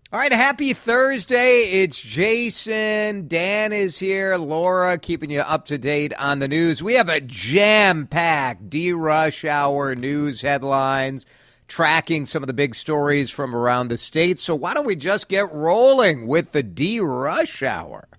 All right, happy Thursday. It's Jason. Dan is here. Laura keeping you up to date on the news. We have a jam-packed D-Rush Hour news headlines tracking some of the big stories from around the state. So why don't we just get rolling with the D-Rush Hour?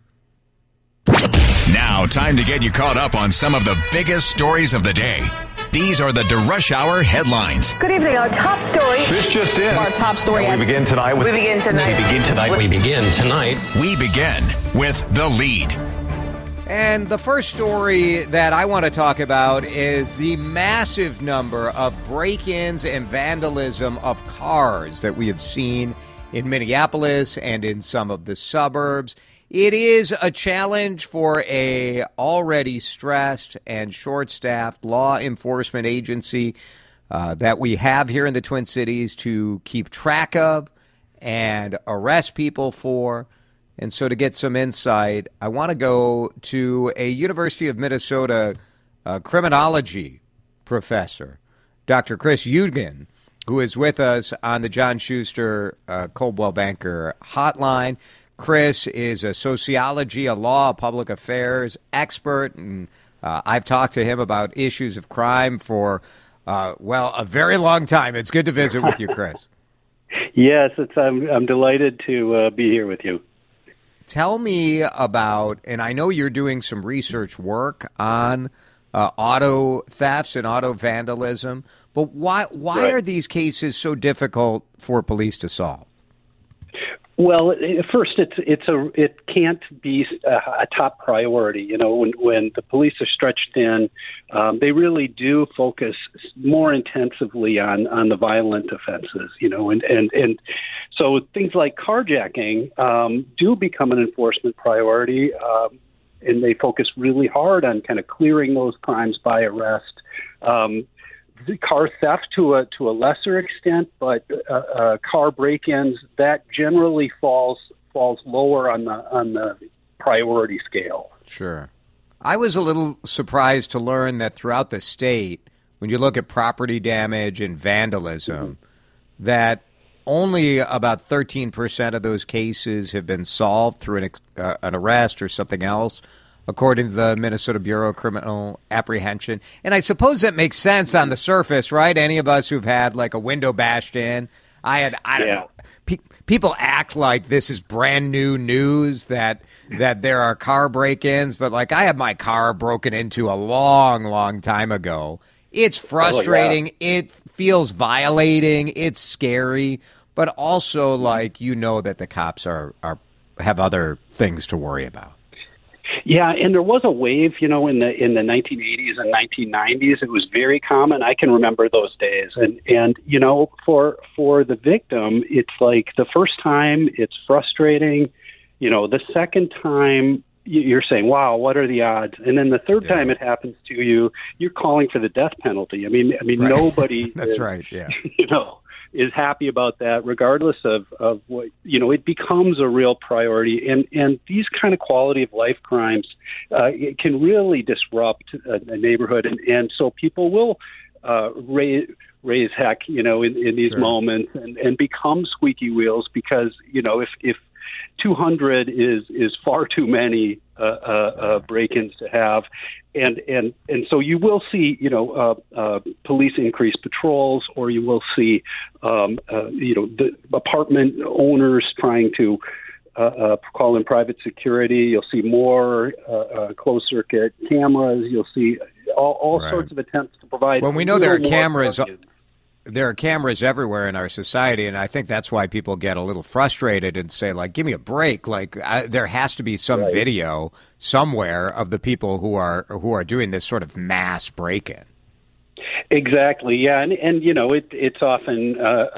Now, time to get you caught up on some of the biggest stories of the day. These are the DeRush Hour headlines. Good evening. Our top story. This just in. Our top story. We begin tonight with. We begin tonight. We begin tonight. We begin with The Lead. And the first story that I want to talk about is the massive number of break-ins and vandalism of cars that we have seen in Minneapolis and in some of the suburbs. It is a challenge for a already stressed and short-staffed law enforcement agency that we have here in the Twin Cities to keep track of and arrest people for. And so to get some insight, I want to go to a University of Minnesota criminology professor, Dr. Chris Eugen, who is with us on the John Schuster Coldwell Banker hotline. Chris is a sociology, a law, public affairs expert, and I've talked to him about issues of crime for, a very long time. It's good to visit with you, Chris. Yes, I'm delighted to be here with you. Tell me about, and I know you're doing some research work on auto thefts and auto vandalism, but why Right. are these cases so difficult for police to solve? Well, first, it can't be a top priority. You know, when the police are stretched thin, they really do focus more intensively on the violent offenses. You know, and so things like carjacking do become an enforcement priority, and they focus really hard on kind of clearing those crimes by arrest. Car theft to a lesser extent, but car break-ins, that generally falls lower on the priority scale. Sure. I was a little surprised to learn that throughout the state, when you look at property damage and vandalism, that only about 13% of those cases have been solved through an arrest or something else, according to the Minnesota Bureau of Criminal Apprehension. And I suppose that makes sense on the surface, right? Any of us who've had like a window bashed in, I don't know. People act like this is brand new news that there are car break-ins, but like I had my car broken into a long, long time ago. It's frustrating. It feels violating. It's scary, but also like you know that the cops have other things to worry about. Yeah, and there was a wave, you know, in the 1980s and 1990s. It was very common. I can remember those days, and you know, for the victim, it's like the first time it's frustrating. You know, the second time you're saying, "Wow, what are the odds?" And then the third time it happens to you, you're calling for the death penalty. I mean, Right. Nobody. That's right. Yeah. You know, is happy about that, regardless of what, you know, it becomes a real priority. And these kind of quality of life crimes it can really disrupt a neighborhood. And so people will raise heck, you know, in these moments and become squeaky wheels because, you know, if 200 is far too many break-ins to have. And so you will see, you know, police increase patrols, or you will see, you know, the apartment owners trying to call in private security. You'll see more closed circuit cameras. You'll see all sorts of attempts to provide. Well, we know there are cameras. There are cameras everywhere in our society, and I think that's why people get a little frustrated and say, like, give me a break. Like, there has to be some video somewhere of the people who are doing this sort of mass break-in. Exactly, yeah, and you know, it's often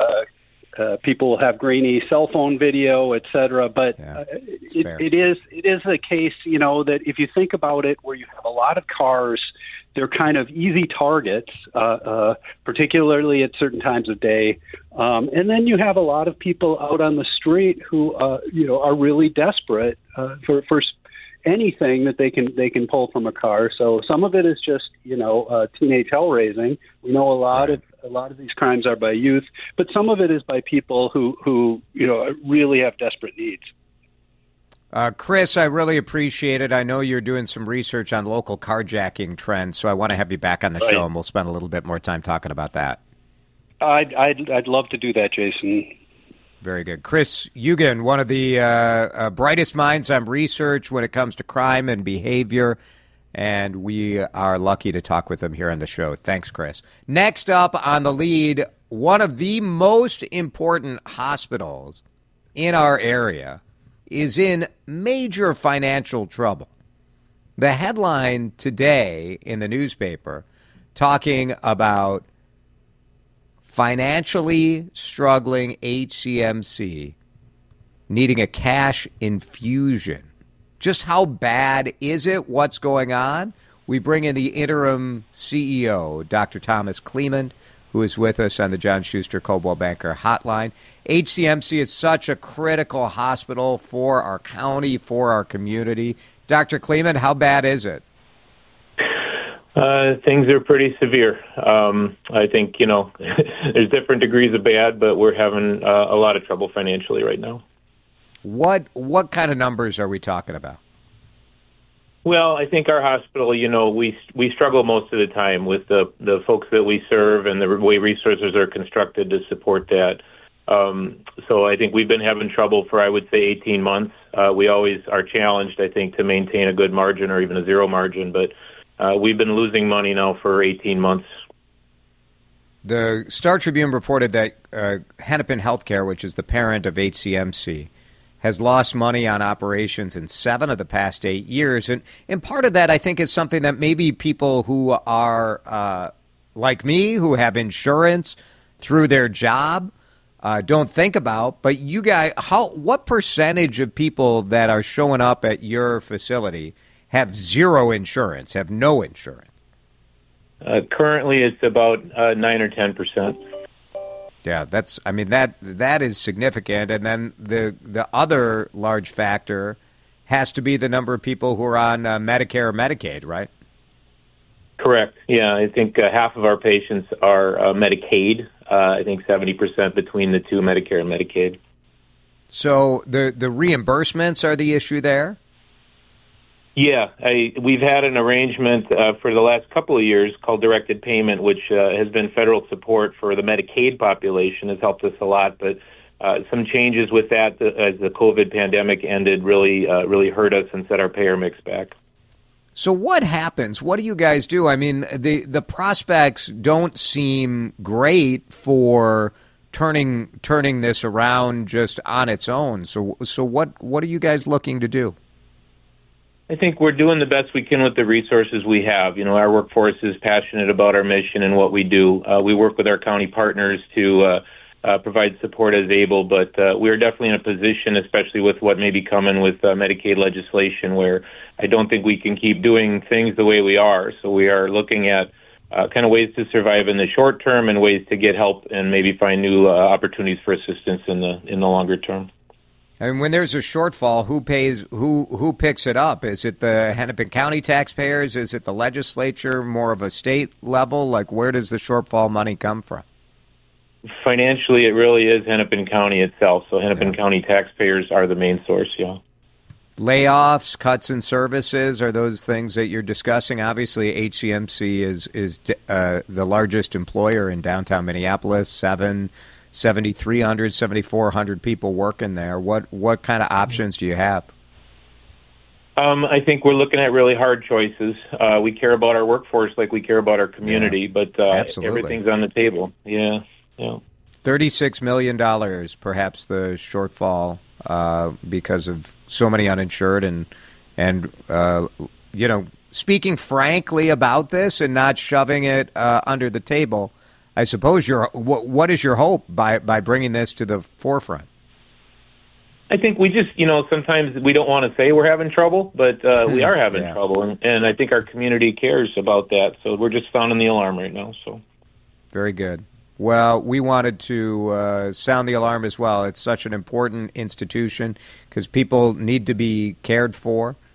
people have grainy cell phone video, et cetera, but it is the case, you know, that if you think about it, where you have a lot of cars, they're kind of easy targets, particularly at certain times of day. And then you have a lot of people out on the street who, you know, are really desperate for anything that they can pull from a car. So some of it is just teenage hell raising. We know a lot of these crimes are by youth, but some of it is by people who really have desperate needs. Chris, I really appreciate it. I know you're doing some research on local carjacking trends, so I want to have you back on the show, and we'll spend a little bit more time talking about that. I'd love to do that, Jason. Very good. Chris Hugen, one of the brightest minds on research when it comes to crime and behavior, and we are lucky to talk with him here on the show. Thanks, Chris. Next up on the lead, one of the most important hospitals in our area is in major financial trouble. The headline today in the newspaper talking about financially struggling HCMC needing a cash infusion. Just how bad is it? What's going on? We bring in the interim CEO, Dr. Thomas Clement, who is with us on the John Schuster Coldwell Banker Hotline. HCMC is such a critical hospital for our county, for our community. Dr. Clement, how bad is it? Things are pretty severe. I think, there's different degrees of bad, but we're having a lot of trouble financially right now. What kind of numbers are we talking about? Well, I think our hospital, we struggle most of the time with the folks that we serve and the way resources are constructed to support that. So I think we've been having trouble for, I would say, 18 months. We always are challenged, I think, to maintain a good margin or even a zero margin, but we've been losing money now for 18 months. The Star Tribune reported that Hennepin Healthcare, which is the parent of HCMC, has lost money on operations in 7 of the past 8 years. And part of that, I think, is something that maybe people who are like me, who have insurance through their job, don't think about. But you guys, what percentage of people that are showing up at your facility have zero insurance, have no insurance? Currently, it's about 9 or 10%. Yeah, that is significant. And then the other large factor has to be the number of people who are on Medicare or Medicaid, right? Correct. Yeah, I think half of our patients are Medicaid. I think 70% between the two, Medicare and Medicaid. So the reimbursements are the issue there? Yeah, we've had an arrangement for the last couple of years called directed payment, which has been federal support for the Medicaid population, has helped us a lot. But some changes with that as the COVID pandemic ended really hurt us and set our payer mix back. So what happens? What do you guys do? I mean, the prospects don't seem great for turning this around just on its own. So what are you guys looking to do? I think we're doing the best we can with the resources we have. Our workforce is passionate about our mission and what we do. We work with our county partners to provide support as able, but we're definitely in a position, especially with what may be coming with Medicaid legislation, where I don't think we can keep doing things the way we are. So we are looking at kind of ways to survive in the short term and ways to get help and maybe find new opportunities for assistance in the longer term. I mean, when there's a shortfall, who pays? Who picks it up? Is it the Hennepin County taxpayers? Is it the legislature? More of a state level? Like, where does the shortfall money come from? Financially, it really is Hennepin County itself. So Hennepin County taxpayers are the main source. Yeah. Layoffs, cuts in services, are those things that you're discussing? Obviously, HCMC is the largest employer in downtown Minneapolis. 7,300, 7,400 people working there. What kind of options do you have? I think we're looking at really hard choices. We care about our workforce like we care about our community, but everything's on the table. Yeah. $36 million, perhaps the shortfall because of so many uninsured and speaking frankly about this and not shoving it under the table. I suppose what is your hope by bringing this to the forefront? I think we just, sometimes we don't want to say we're having trouble, but we are having trouble, and I think our community cares about that. So we're just sounding the alarm right now. So very good. Well, we wanted to sound the alarm as well. It's such an important institution because people need to be cared for,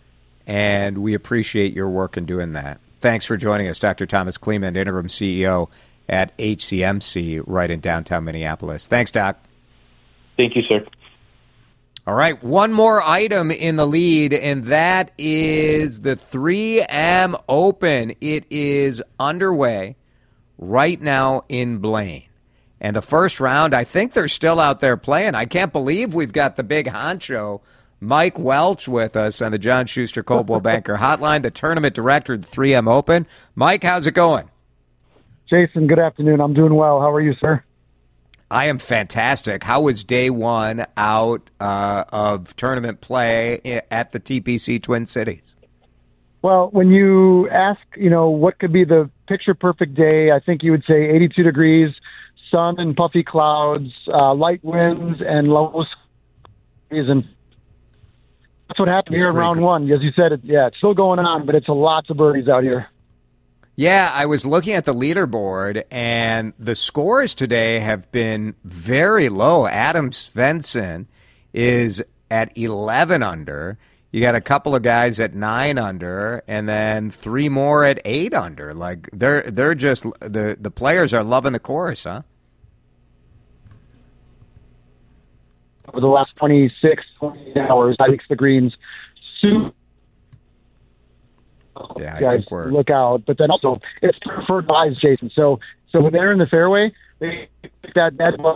and we appreciate your work in doing that. Thanks for joining us, Dr. Thomas Kleeman, Interim CEO at HCMC right in downtown Minneapolis. Thanks, Doc. Thank you, sir. All right, one more item in the lead, and that is the 3M Open. It is underway right now in Blaine. And the first round, I think they're still out there playing. I can't believe we've got the big honcho, Mike Welch, with us on the John Schuster Coldwell Banker Hotline, the tournament director of the 3M Open. Mike, how's it going? Jason, good afternoon. I'm doing well. How are you, sir? I am fantastic. How was day one out of tournament play at the TPC Twin Cities? Well, when you ask, what could be the picture-perfect day, I think you would say 82 degrees, sun and puffy clouds, light winds, and low skies. And that's what happened here in round one. As you said, it's still going on, but it's lots of birdies out here. Yeah, I was looking at the leaderboard, and the scores today have been very low. Adam Svensson is at 11 under. You got a couple of guys at 9 under, and then 3 more at 8 under. Like they're just the players are loving the course, huh? Over the last 26, 20 hours, I think the greens super. Yeah, guys, look out. But then also, it's preferred buys, Jason. So when they're in the fairway, they pick that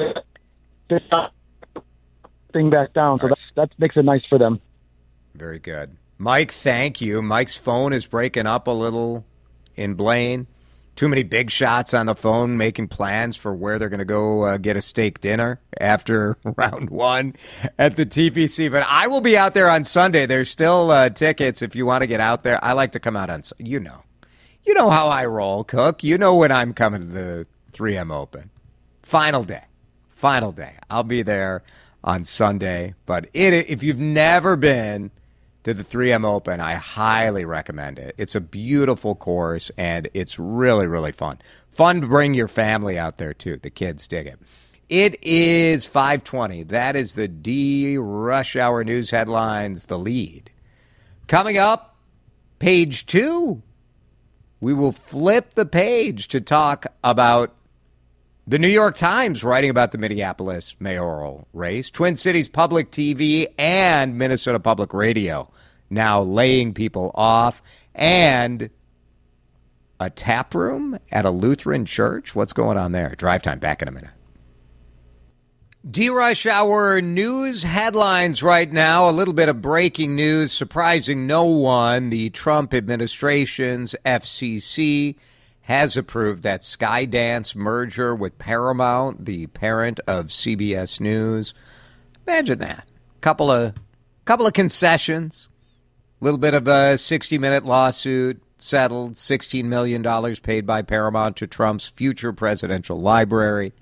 thing back down. So that makes it nice for them. Very good. Mike, thank you. Mike's phone is breaking up a little in Blaine. Too many big shots on the phone making plans for where they're going to go get a steak dinner after round one at the TPC. But I will be out there on Sunday. There's still tickets if you want to get out there. I like to come out on Sunday. You know how I roll, Cook. You know when I'm coming to the 3M Open. Final day. I'll be there on Sunday. But if you've never been to the 3M Open, I highly recommend it. It's a beautiful course, and it's really, really fun. Fun to bring your family out there, too. The kids dig it. It is 5:20. That is the D Rush Hour News headlines, the lead. Coming up, page 2. We will flip the page to talk about the New York Times writing about the Minneapolis mayoral race, Twin Cities Public TV and Minnesota Public Radio now laying people off, and a tap room at a Lutheran church. What's going on there? Drive time, back in a minute. D-Rush Hour news headlines right now. A little bit of breaking news, surprising no one. The Trump administration's FCC has approved that Skydance merger with Paramount, the parent of CBS News. Imagine that. Couple of concessions. A little bit of a 60-minute lawsuit settled. $16 million paid by Paramount to Trump's future presidential library.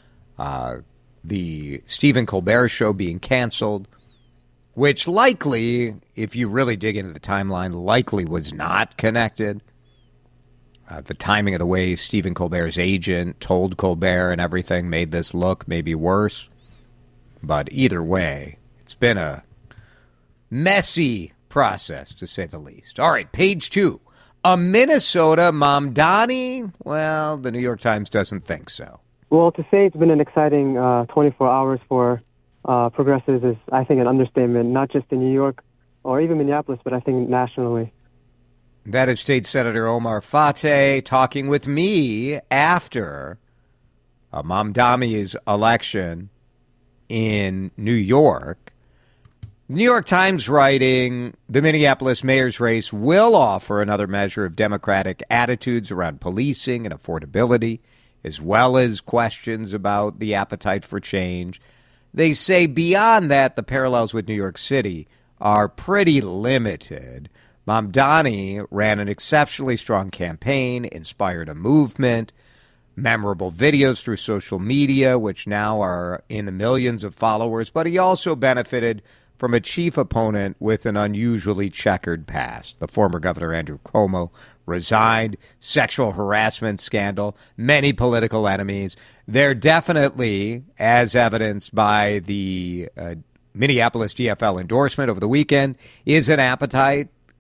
The Stephen Colbert Show being canceled, which likely, if you really dig into the timeline, likely was not connected. The timing of the way Stephen Colbert's agent told Colbert and everything made this look maybe worse. But either way, it's been a messy process, to say the least. All right, page 2. A Minnesota Mamdani? Well, the New York Times doesn't think so. Well, to say it's been an exciting 24 hours for progressives is, I think, an understatement, not just in New York or even Minneapolis, but I think nationally. That is State Senator Omar Fateh talking with me after Mamdani's election in New York. New York Times writing, the Minneapolis mayor's race will offer another measure of Democratic attitudes around policing and affordability, as well as questions about the appetite for change. They say beyond that, the parallels with New York City are pretty limited. Mamdani ran an exceptionally strong campaign, inspired a movement, memorable videos through social media, which now are in the millions of followers, but he also benefited from a chief opponent with an unusually checkered past. The former Governor Andrew Cuomo resigned, sexual harassment scandal, many political enemies. There definitely, as evidenced by the Minneapolis DFL endorsement over the weekend, is an appetite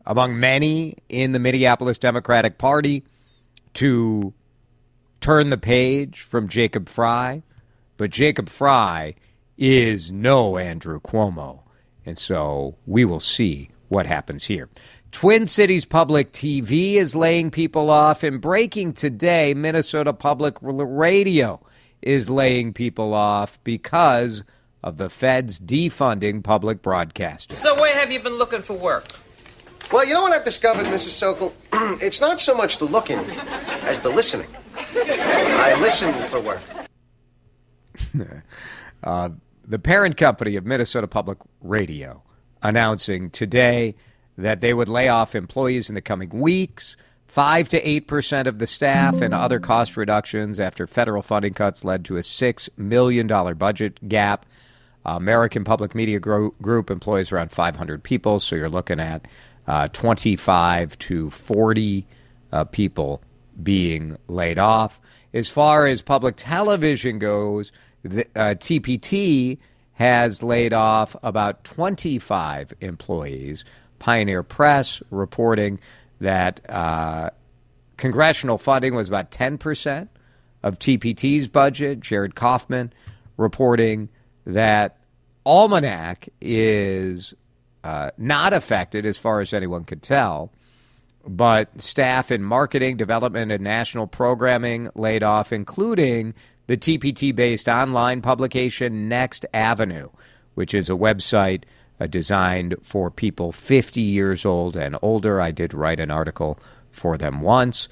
among many in the Minneapolis Democratic Party to turn the page from Jacob Frey. But Jacob Frey is no Andrew Cuomo. And so we will see what happens here. Twin Cities Public TV is laying people off. And breaking today, Minnesota Public Radio is laying people off because of the feds defunding public broadcasting. So where have you been looking for work? Well, you know what I've discovered, Mrs. Sokol? It's not so much the looking as the listening. I listen for work. The parent company of Minnesota Public Radio announcing today that they would lay off employees in the coming weeks, 5 to 8% of the staff, and other cost reductions after federal funding cuts led to a $6 million budget gap. American Public Media Group employs around 500 people, so you're looking at 25 to 40 people being laid off. As far as public television goes, the TPT has laid off about 25 employees. Pioneer Press reporting that congressional funding was about 10% of TPT's budget. Jared Kaufman reporting that Almanac is not affected as far as anyone could tell, but staff in marketing, development, and national programming laid off, including the TPT-based online publication Next Avenue, which is a website designed for people 50 years old and older. I did write an article for them once.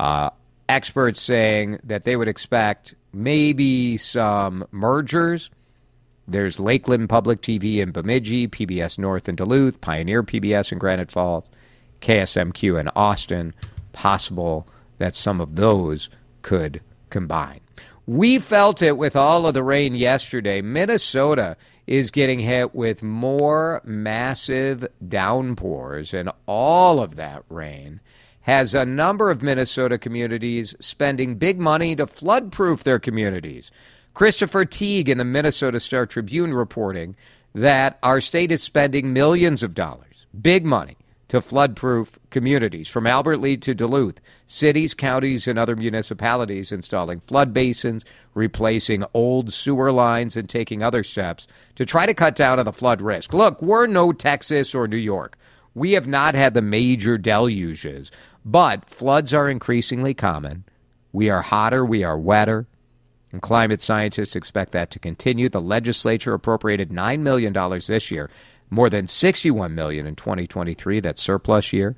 Experts saying that they would expect maybe some mergers. There's Lakeland Public TV in Bemidji, PBS North in Duluth, Pioneer PBS in Granite Falls, KSMQ in Austin. Possible that some of those could combine. We felt it with all of the rain yesterday. Minnesota is getting hit with more massive downpours, and all of that rain has a number of Minnesota communities spending big money to flood-proof their communities. Christopher Teague in the Minnesota Star Tribune reporting that our state is spending millions of dollars, big money, to flood-proof communities. From Albert Lea to Duluth, cities, counties, and other municipalities installing flood basins, replacing old sewer lines, and taking other steps to try to cut down on the flood risk. Look, we're no Texas or New York. We have not had the major deluges, but floods are increasingly common. We are hotter, we are wetter, and climate scientists expect that to continue. The legislature appropriated $9 million this year, more than $61 million in 2023, that surplus year.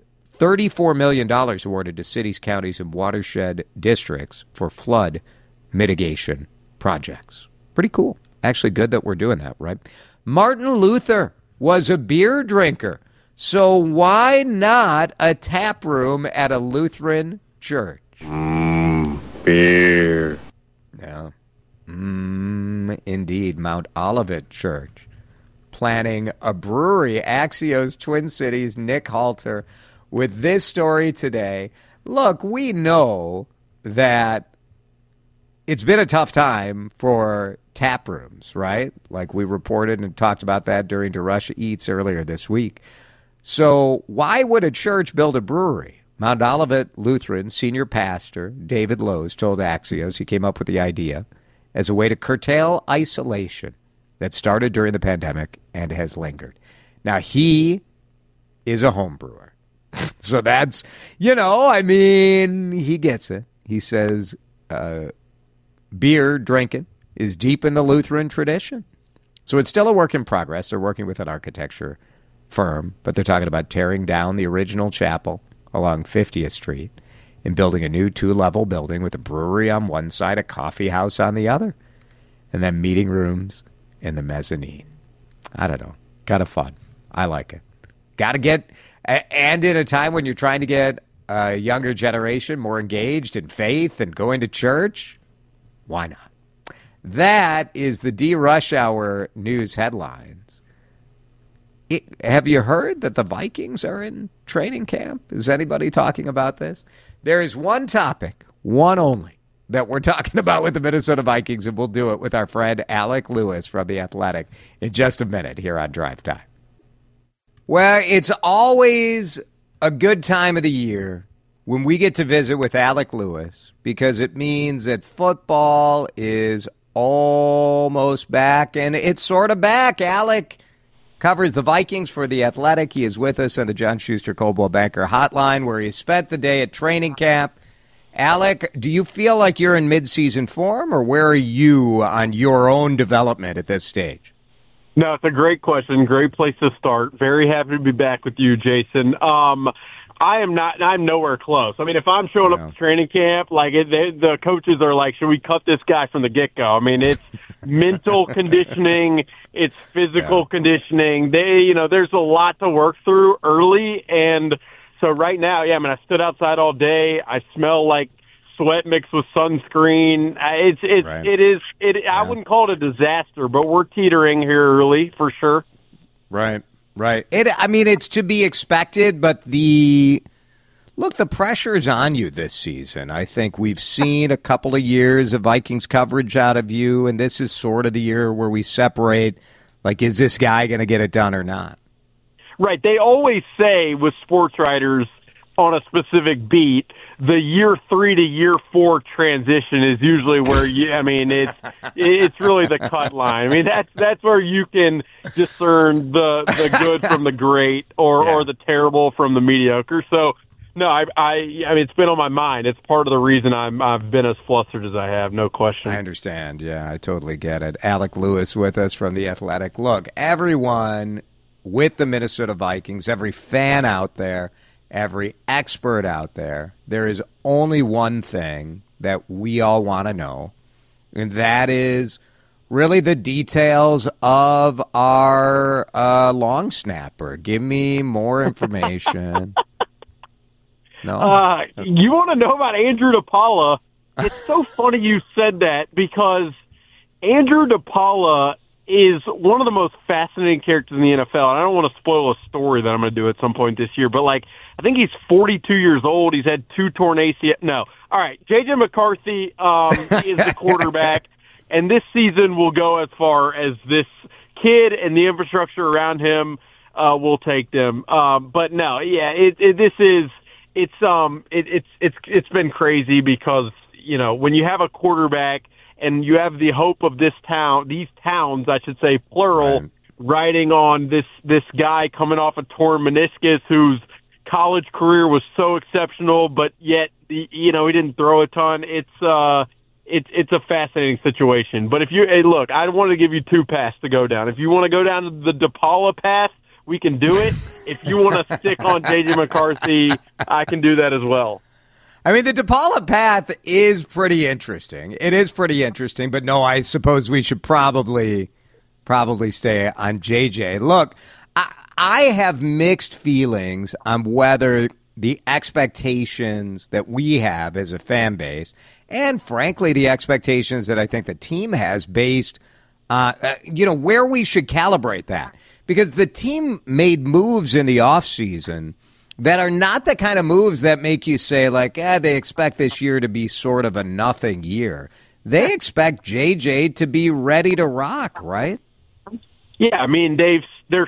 $34 million awarded to cities, counties, and watershed districts for flood mitigation projects. Pretty cool. Actually good that we're doing that, right? Martin Luther was a beer drinker, so why not a tap room at a Lutheran church? Beer. Yeah. Indeed, Mount Olivet Church. Planning a brewery. Axios Twin Cities, Nick Halter, with this story today. Look, we know that it's been a tough time for tap rooms, right? Like we reported and talked about that during DeRusha Eats earlier this week. So why would a church build a brewery? Mount Olivet Lutheran senior pastor David Lowe's told Axios he came up with the idea as a way to curtail isolation that started during the pandemic and has lingered. Now, he is a home brewer. So that's, he gets it. He says beer drinking is deep in the Lutheran tradition. So it's still a work in progress. They're working with an architecture firm, but they're talking about tearing down the original chapel along 50th Street and building a new 2-level building with a brewery on one side, a coffee house on the other, and then meeting rooms in the mezzanine. I don't know. Kind of fun. I like it. Got to get, and in a time when you're trying to get a younger generation more engaged in faith and going to church, why not? That is the D-Rush Hour news headlines. Have you heard that the Vikings are in training camp? Is anybody talking about this? There is one topic, one only, that we're talking about with the Minnesota Vikings, and we'll do it with our friend Alec Lewis from The Athletic in just a minute here on Drive Time. Well, it's always a good time of the year when we get to visit with Alec Lewis because it means that football is almost back, and it's sort of back. Alec covers the Vikings for The Athletic. He is with us on the John Schuster Coldwell Banker Hotline, where he spent the day at training camp. Alec, do you feel like you're in midseason form, or where are you on your own development at this stage? No, it's a great question. Great place to start. Very happy to be back with you, Jason. I'm nowhere close. I mean, if I'm showing up to training camp, like the coaches are like, should we cut this guy from the get-go? I mean, it's mental conditioning, it's physical conditioning. There's a lot to work through early, and so right now, I stood outside all day. I smell like sweat mixed with sunscreen. I wouldn't call it a disaster, but we're teetering here early for sure. Right. It's to be expected, but the pressure is on you this season. I think we've seen a couple of years of Vikings coverage out of you, and this is sort of the year where we separate, like, is this guy going to get it done or not? Right. They always say with sports writers on a specific beat, the year 3 to year 4 transition is usually where it's really the cut line. I mean, that's where you can discern the good from the great or the terrible from the mediocre. So, no, it's been on my mind. It's part of the reason I've been as flustered as I have, no question. I understand. Yeah, I totally get it. Alec Lewis with us from The Athletic. Look, everyone with the Minnesota Vikings, every fan out there, every expert out there, there is only one thing that we all want to know, and that is really the details of our long snapper. Give me more information. No? You want to know about Andrew DePaula? It's so funny you said that because Andrew DePaula is one of the most fascinating characters in the NFL. And I don't want to spoil a story that I'm going to do at some point this year, but I think he's 42 years old. He's had 2 torn ACL. No. All right. J.J. McCarthy is the quarterback, and this season will go as far as this kid and the infrastructure around him will take them. But no, it's been crazy because, when you have a quarterback and you have the hope of these towns, I should say, plural, right, riding on this guy coming off a torn meniscus whose college career was so exceptional, but yet he didn't throw a ton. It's a fascinating situation. But look, I wanted to give you 2 paths to go down. If you want to go down the DePaula path, we can do it. If you want to stick on J.J. McCarthy, I can do that as well. I mean, the DePaula path is pretty interesting. It is pretty interesting, but no, I suppose we should probably stay on JJ. Look, I have mixed feelings on whether the expectations that we have as a fan base and, frankly, the expectations that I think the team has based where we should calibrate that. Because the team made moves in the offseason that are not the kind of moves that make you say, they expect this year to be sort of a nothing year. They expect JJ to be ready to rock, right? Yeah, I mean, the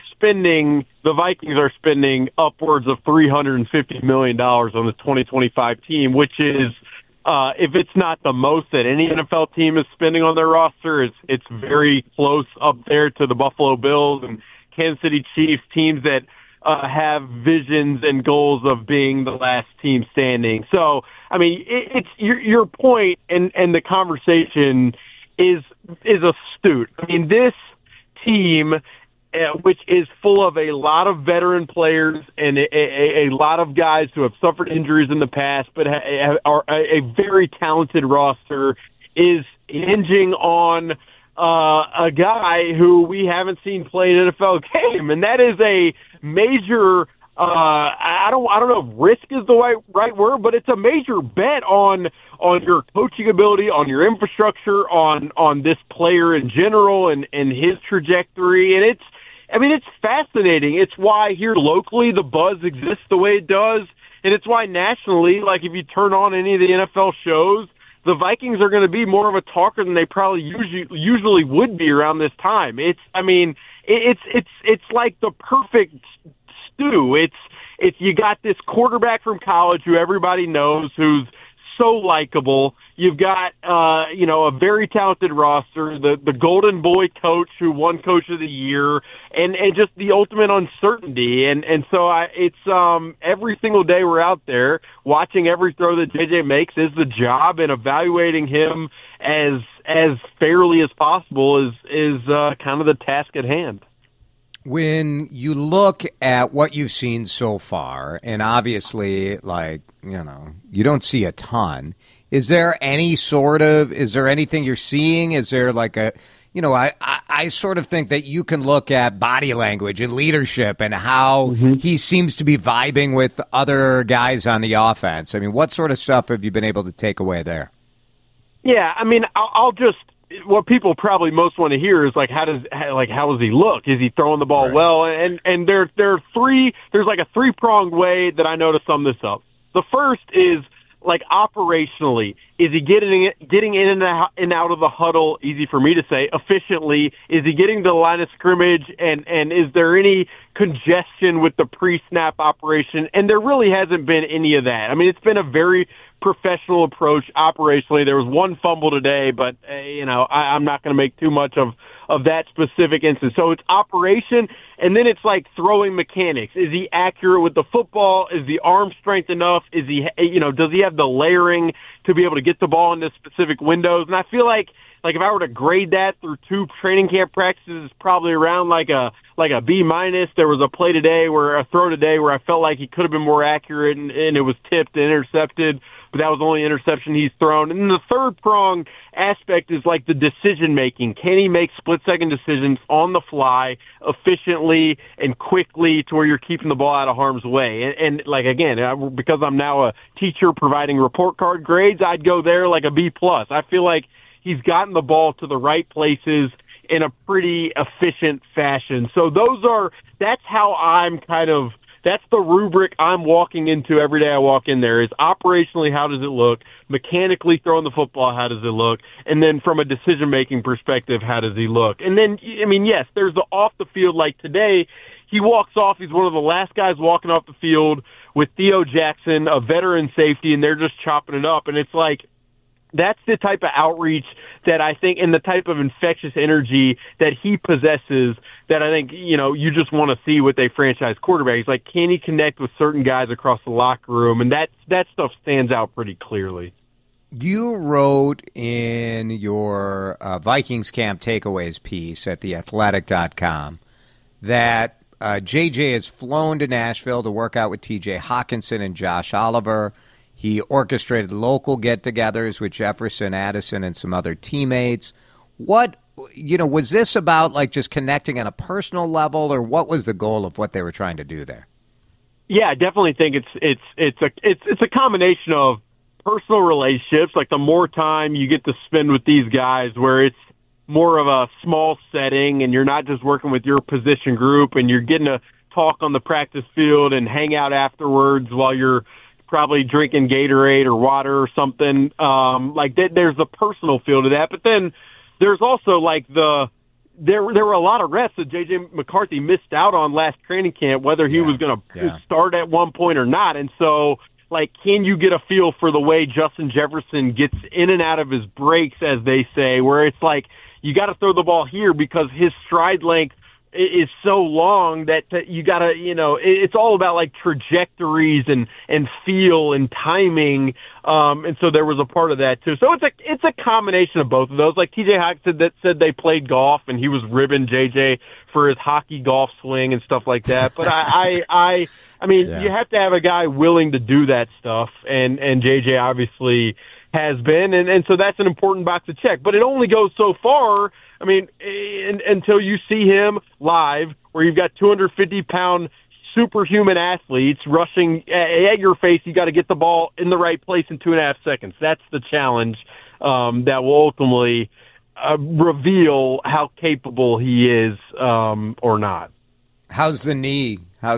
Vikings are spending upwards of $350 million on the 2025 team, which is, if it's not the most that any NFL team is spending on their roster, it's very close up there to the Buffalo Bills and Kansas City Chiefs, teams that have visions and goals of being the last team standing. So, I mean, it's your point, and the conversation is astute. I mean, this team, which is full of a lot of veteran players and a lot of guys who have suffered injuries in the past, but are a very talented roster, is hinging on a guy who we haven't seen play an NFL game, and that is a major. I don't know if risk is the right word, but it's a major bet on your coaching ability, on your infrastructure, on this player in general, and his trajectory. And it's fascinating. It's why here locally the buzz exists the way it does, and it's why nationally, like if you turn on any of the NFL shows, the Vikings are going to be more of a talker than they probably usually would be around this time. It's like the perfect stew. It's you got this quarterback from college who everybody knows, who's so likable. You've got a very talented roster, the Golden Boy coach who won Coach of the Year, and just the ultimate uncertainty. And so it's every single day we're out there watching every throw that JJ makes is the job, and evaluating him as fairly as possible is kind of the task at hand. When you look at what you've seen so far, and obviously, you don't see a ton, is there anything you're seeing? Is there I sort of think that you can look at body language and leadership and how he seems to be vibing with other guys on the offense. I mean, what sort of stuff have you been able to take away there? Yeah, I mean, I'll just what people probably most want to hear is how does he look? Is he throwing the ball well? And there's a three-pronged way that I know to sum this up. The first is operationally, is he getting in and out of the huddle, easy for me to say, efficiently? Is he getting to the line of scrimmage, and is there any congestion with the pre-snap operation? And there really hasn't been any of that. I mean, it's been a very professional approach operationally. There was one fumble today, but I'm not going to make too much of that specific instance. So it's operation, and then it's throwing mechanics. Is he accurate with the football? Is the arm strength enough? Is he, does he have the layering to be able to get the ball into specific windows? And I feel like if I were to grade that through 2 training camp practices, probably around a B-. There was a throw today where I felt like he could have been more accurate, and it was tipped and intercepted, but that was the only interception he's thrown. And then the third prong aspect is the decision making. Can he make split-second decisions on the fly efficiently and quickly to where you're keeping the ball out of harm's way? And again, because I'm now a teacher providing report card grades, I'd go there a B+. I feel like he's gotten the ball to the right places in a pretty efficient fashion. So that's how that's the rubric I'm walking into every day I walk in there, is operationally, how does it look? Mechanically throwing the football, how does it look? And then from a decision-making perspective, how does he look? And then, I mean, yes, there's the off the field. Today, he walks off. He's one of the last guys walking off the field with Theo Jackson, a veteran safety, and they're just chopping it up. And it's that's the type of outreach that I think, and the type of infectious energy that he possesses, that I think, you just want to see with a franchise quarterback. He's can he connect with certain guys across the locker room? And that stuff stands out pretty clearly. You wrote in your Vikings camp takeaways piece at theathletic.com that JJ has flown to Nashville to work out with TJ Hawkinson and Josh Oliver. He orchestrated local get-togethers with Jefferson, Addison, and some other teammates. What, was this about just connecting on a personal level, or what was the goal of what they were trying to do there? Yeah, I definitely think it's a combination of personal relationships. The more time you get to spend with these guys, where it's more of a small setting, and you're not just working with your position group, and you're getting to talk on the practice field and hang out afterwards while you're probably drinking Gatorade or water or something. There's the personal feel to that, but then there's also there were a lot of reps that J.J. McCarthy missed out on last training camp, whether he was going to start at one point or not. And so, can you get a feel for the way Justin Jefferson gets in and out of his breaks, as they say, where it's you got to throw the ball here because his stride length is so long that you got to, it's all about trajectories and feel and timing. And so there was a part of that too. So it's a combination of both of those. TJ Hawkinson said they played golf and he was ribbing JJ for his hockey golf swing and stuff like that. But I mean, you have to have a guy willing to do that stuff. And JJ obviously has been. And so that's an important box to check, but it only goes so far. I mean, until you see him live, where you've got 250-pound superhuman athletes rushing at your face, you got to get the ball in the right place in 2.5 seconds. That's the challenge that will ultimately reveal how capable he is or not. How's the knee?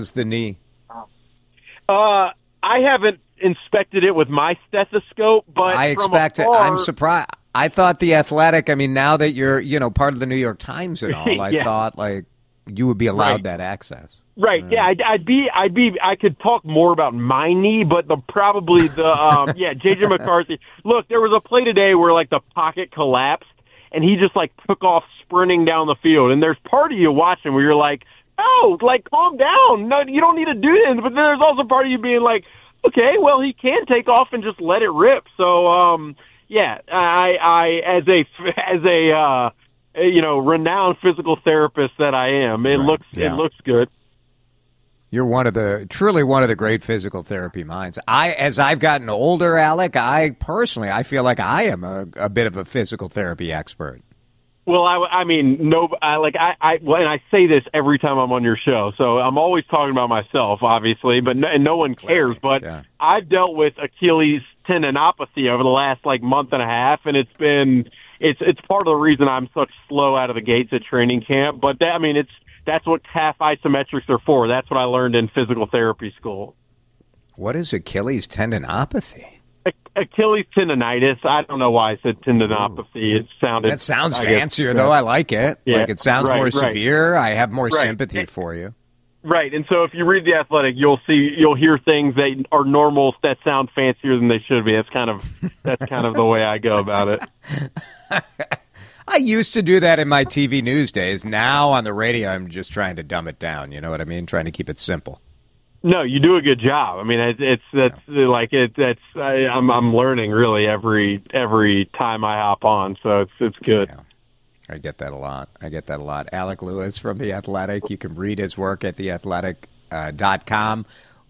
I haven't inspected it with my stethoscope, but I expect it. I'm surprised. I thought The Athletic, I mean, now that you're, part of the New York Times and all, I thought you would be allowed Right. that access. Right. Yeah. I could talk more about my knee, but JJ McCarthy. Look, there was a play today where like the pocket collapsed and he just like took off sprinting down the field. And there's part of you watching where you're like, oh, like calm down. No, you don't need to do this. But then there's also part of you being like, okay, well, he can take off and just let it rip. So, I as a renowned physical therapist that I am, it looks good. You're truly one of the great physical therapy minds. As I've gotten older, Alec, I feel like I am a bit of a physical therapy expert. Well, and I say this every time I'm on your show, so I'm always talking about myself, obviously, but no one cares. But yeah. I've dealt with Achilles tendinopathy over the last month and a half, and it's part of the reason I'm such slow out of the gates at training camp. But that's what half isometrics are for. That's what I learned in physical therapy school. What is Achilles tendinopathy? Achilles tendonitis. I don't know why I said tendinopathy. It sounded. That sounds fancier, though. I like it. Yeah, it sounds more severe. I have more sympathy for you. Right, and so if you read The Athletic, you'll hear things that are normal that sound fancier than they should be. That's kind of the way I go about it. I used to do that in my TV news days. Now on the radio, I'm just trying to dumb it down. You know what I mean? Trying to keep it simple. No, you do a good job. I'm learning really every time I hop on, so it's good. Yeah. I get that a lot. Alec Lewis from The Athletic. You can read his work at theathletic.com.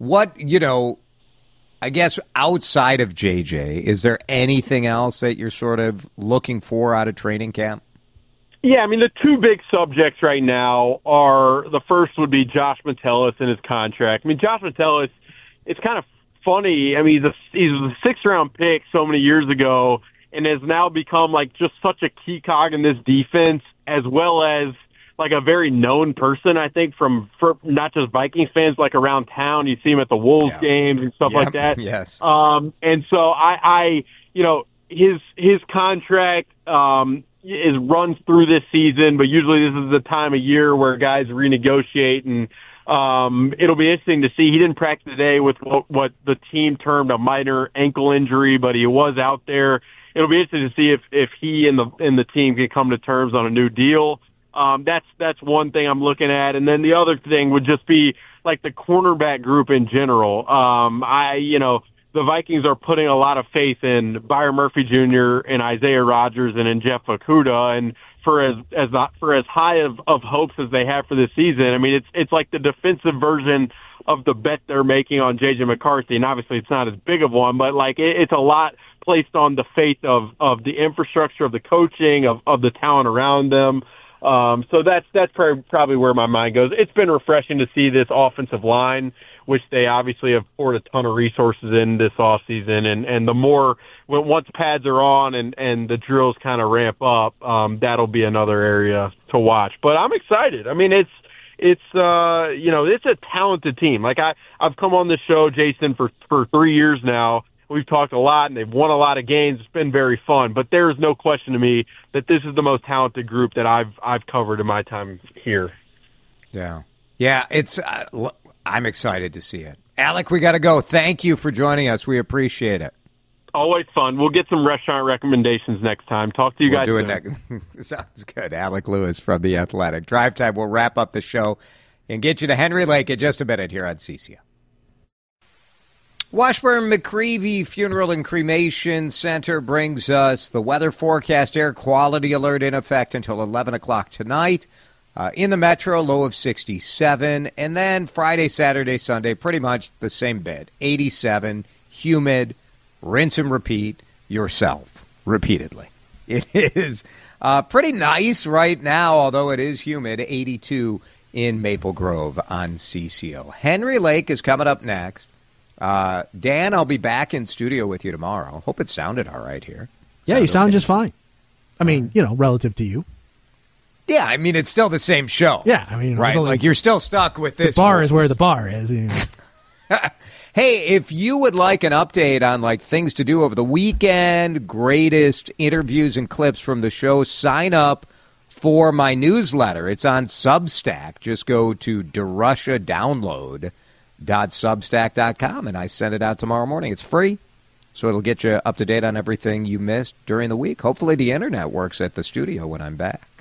I guess outside of JJ, is there anything else that you're sort of looking for out of training camp? Yeah, the two big subjects right now are, the first would be Josh Metellus and his contract. Josh Metellus, it's kind of funny. He's a sixth-round pick so many years ago and has now become just such a key cog in this defense, as well as a very known person, I think, for not just Vikings fans, around town. You see him at the Wolves games and stuff like that. Yes. And so his contract runs through this season, but usually this is the time of year where guys renegotiate, and it'll be interesting to see. He didn't practice today with what the team termed a minor ankle injury, but he was out there. It'll be interesting to see if he and the team can come to terms on a new deal. That's one thing I'm looking at, and then the other thing would just be the cornerback group in general. The Vikings are putting a lot of faith in Byron Murphy Jr. and Isaiah Rodgers and in Jeff Okudah, and for as high of hopes as they have for this season, it's like the defensive version of the bet they're making on JJ McCarthy, and obviously it's not as big of one, but it's a lot placed on the faith of the infrastructure, of the coaching, of the talent around them. So that's probably where my mind goes. It's been refreshing to see this offensive line, which they obviously have poured a ton of resources in this offseason. And the more, once pads are on and the drills kind of ramp up, that'll be another area to watch. But I'm excited. It's a talented team. I've come on this show, Jason, for 3 years now. We've talked a lot, and they've won a lot of games. It's been very fun, but there is no question to me that this is the most talented group that I've covered in my time here. Yeah. It's I'm excited to see it. Alec, we got to go. Thank you for joining us. We appreciate it. Always fun. We'll get some restaurant recommendations next time. Talk to you guys soon. Sounds good. Alec Lewis from The Athletic. Drive Time. We'll wrap up the show and get you to Henry Lake in just a minute here on CCO. Washburn-McCreevy Funeral and Cremation Center brings us the weather forecast. Air quality alert in effect until 11 o'clock tonight. In the metro, low of 67. And then Friday, Saturday, Sunday, pretty much the same bit. 87, humid, rinse and repeat yourself repeatedly. It is pretty nice right now, although it is humid. 82 in Maple Grove on CCO. Henry Lake is coming up next. Dan, I'll be back in studio with you tomorrow. Hope it sounded all right here. Yeah, you sound just fine. Relative to you. Yeah, it's still the same show. Yeah, right? You're still stuck with this. The bar is where the bar is. Hey, if you would like an update on things to do over the weekend, greatest interviews and clips from the show, sign up for my newsletter. It's on Substack. Just go to DeRushaDownload.substack.com, and I send it out tomorrow morning. It's free, so it'll get you up to date on everything you missed during the week. Hopefully the internet works at the studio when I'm back.